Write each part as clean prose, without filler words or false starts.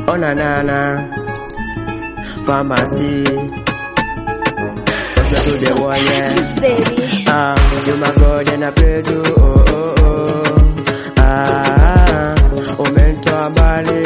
Oh na na na. Pharmacy. Listen to the one, yeah. Baby. You my God and I praise you. Oh oh oh. Mentor Bali.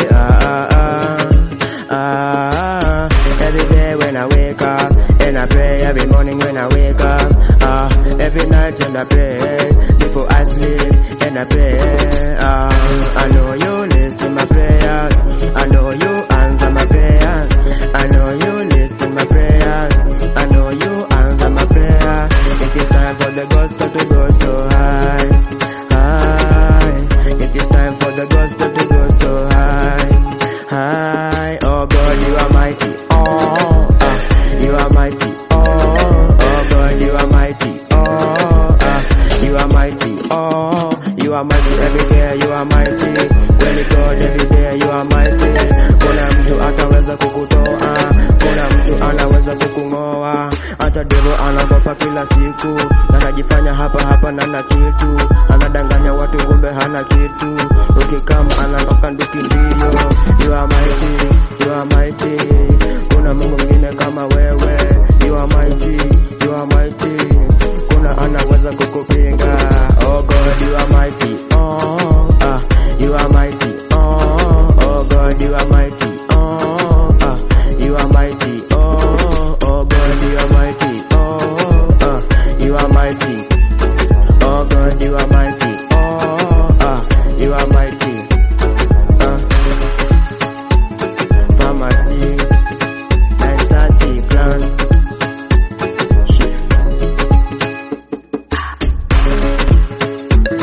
Every day when I wake up, and I pray every morning when I wake up. Every night and I pray before I sleep, and I pray. I know you listen my prayers. I know you answer my prayers. I know you listen my prayers. I know you answer my prayers. It is time for the gospel to go so high, high. It is time for the gospel to go so high, high. Oh God, you are mighty. You are mighty. Oh God, you are mighty. You are mighty. You are mighty every day. You are mighty. When God every day you are mighty. Kuna mtu ataweza kukutoa, kuna mtu anaweza kukungoa. Hata devil anaogopa kila siku, anajifanya hapa na kitu, anadanganya watu kumbe hana kitu. Ukikama anatoka nduki ndio. You are mighty, you are mighty. Kuna Mungu mwingine kama wewe. You are mighty, you are mighty. Kuna anaweza kukupinga. Oh God, you are mighty.